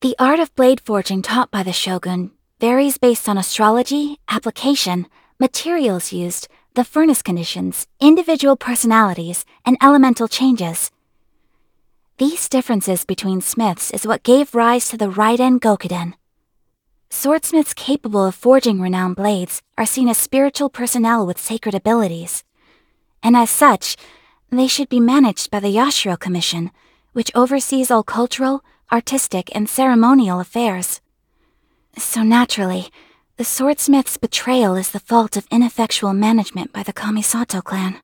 The art of blade forging taught by the shogun varies based on astrology, application, materials used, the furnace conditions, individual personalities, and elemental changes. These differences between smiths is what gave rise to the Raiden Gokuden. Swordsmiths capable of forging renowned blades are seen as spiritual personnel with sacred abilities, and as such, they should be managed by the Yashiro Commission, which oversees all cultural, artistic, and ceremonial affairs. So naturally, the swordsmith's betrayal is the fault of ineffectual management by the Kamisato clan.